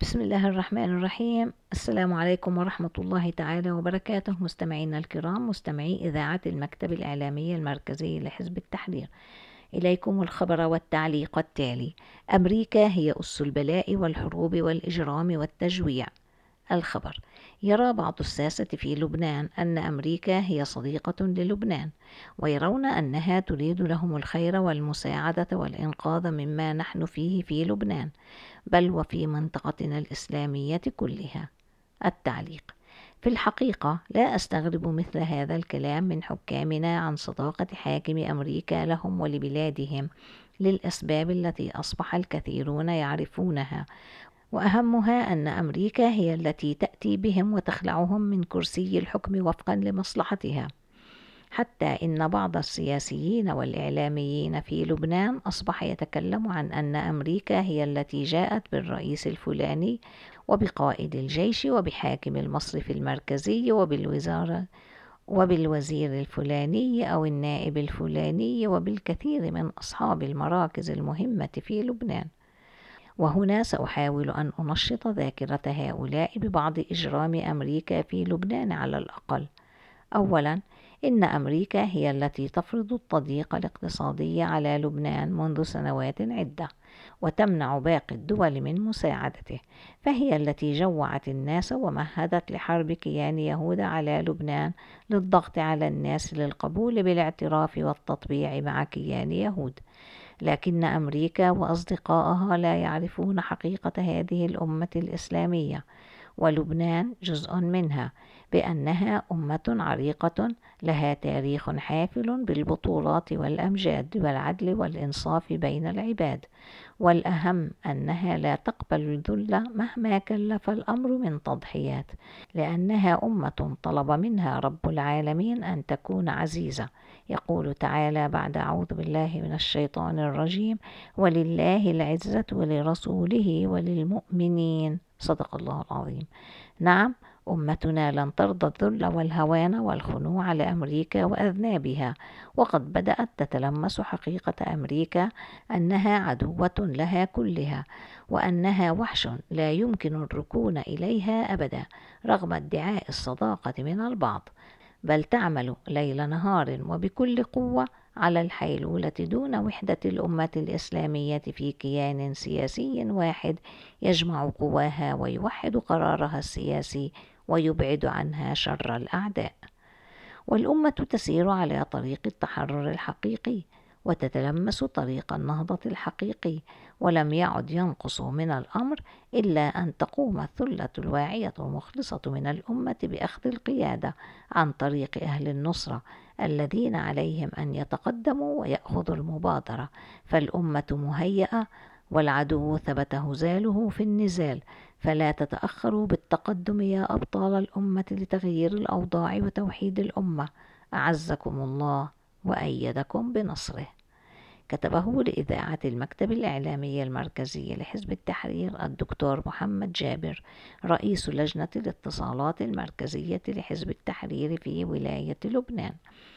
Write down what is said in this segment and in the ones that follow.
بسم الله الرحمن الرحيم. السلام عليكم ورحمة الله تعالى وبركاته، مستمعينا الكرام، مستمعي إذاعة المكتب الإعلامي المركزي لحزب التحرير. إليكم الخبر والتعليق التالي: أمريكا هي أس البلاء والحروب والإجرام والتجويع. الخبر: يرى بعض الساسة في لبنان أن أمريكا هي صديقة للبنان، ويرون أنها تريد لهم الخير والمساعدة والإنقاذ مما نحن فيه في لبنان، بل وفي منطقتنا الإسلامية كلها. التعليق: في الحقيقة لا أستغرب مثل هذا الكلام من حكامنا عن صداقة حاكم أمريكا لهم ولبلادهم، للأسباب التي أصبح الكثيرون يعرفونها، وأهمها أن أمريكا هي التي تأتي بهم وتخلعهم من كرسي الحكم وفقا لمصلحتها، حتى إن بعض السياسيين والإعلاميين في لبنان أصبح يتكلم عن أن أمريكا هي التي جاءت بالرئيس الفلاني وبقائد الجيش وبحاكم المصرف المركزي وبالوزير الفلاني أو النائب الفلاني وبالكثير من أصحاب المراكز المهمة في لبنان. وهنا سأحاول أن أنشط ذاكرة هؤلاء ببعض إجرام أمريكا في لبنان على الأقل. أولا، إن أمريكا هي التي تفرض التضييق الاقتصادي على لبنان منذ سنوات عدة، وتمنع باقي الدول من مساعدته، فهي التي جوعت الناس ومهدت لحرب كيان يهوذا على لبنان للضغط على الناس للقبول بالاعتراف والتطبيع مع كيان يهود. لكن أمريكا وأصدقائها لا يعرفون حقيقة هذه الأمة الإسلامية، ولبنان جزء منها، بأنها أمة عريقة لها تاريخ حافل بالبطولات والأمجاد والعدل والإنصاف بين العباد، والأهم أنها لا تقبل الذل مهما كلف الأمر من تضحيات، لأنها أمة طلب منها رب العالمين أن تكون عزيزة. يقول تعالى بعد: أعوذ بالله من الشيطان الرجيم: ولله العزة ولرسوله وللمؤمنين. صدق الله العظيم. نعم، أمتنا لن ترضى الذل والهوان والخنوع لأمريكا وأذنابها، وقد بدأت تتلمس حقيقة أمريكا أنها عدوة لها كلها، وأنها وحش لا يمكن الركون إليها أبدا رغم ادعاء الصداقة من البعض، بل تعمل ليل نهار وبكل قوة على الحيلولة دون وحدة الأمة الإسلامية في كيان سياسي واحد يجمع قواها ويوحد قرارها السياسي ويبعد عنها شر الأعداء. والأمة تسير على طريق التحرر الحقيقي، وتتلمس طريق النهضة الحقيقي، ولم يعد ينقص من الأمر إلا أن تقوم الثلة الواعية المخلصة من الأمة بأخذ القيادة عن طريق أهل النصرة الذين عليهم أن يتقدموا ويأخذوا المبادرة، فالأمة مهيئة، والعدو ثبت هزاله في النزال، فلا تتأخروا بالتقدم يا أبطال الأمة لتغيير الأوضاع وتوحيد الأمة. أعزكم الله وأيدكم بنصره. كتبه لإذاعة المكتب الإعلامي المركزي لحزب التحرير الدكتور محمد جابر، رئيس لجنة الاتصالات المركزية لحزب التحرير في ولاية لبنان.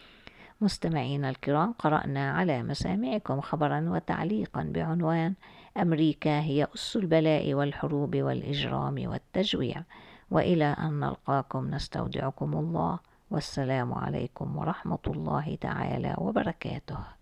مستمعينا الكرام، قرأنا على مسامعكم خبرا وتعليقا بعنوان: أمريكا هي أس البلاء والحروب والإجرام والتجويع. وإلى أن نلقاكم نستودعكم الله، والسلام عليكم ورحمة الله تعالى وبركاته.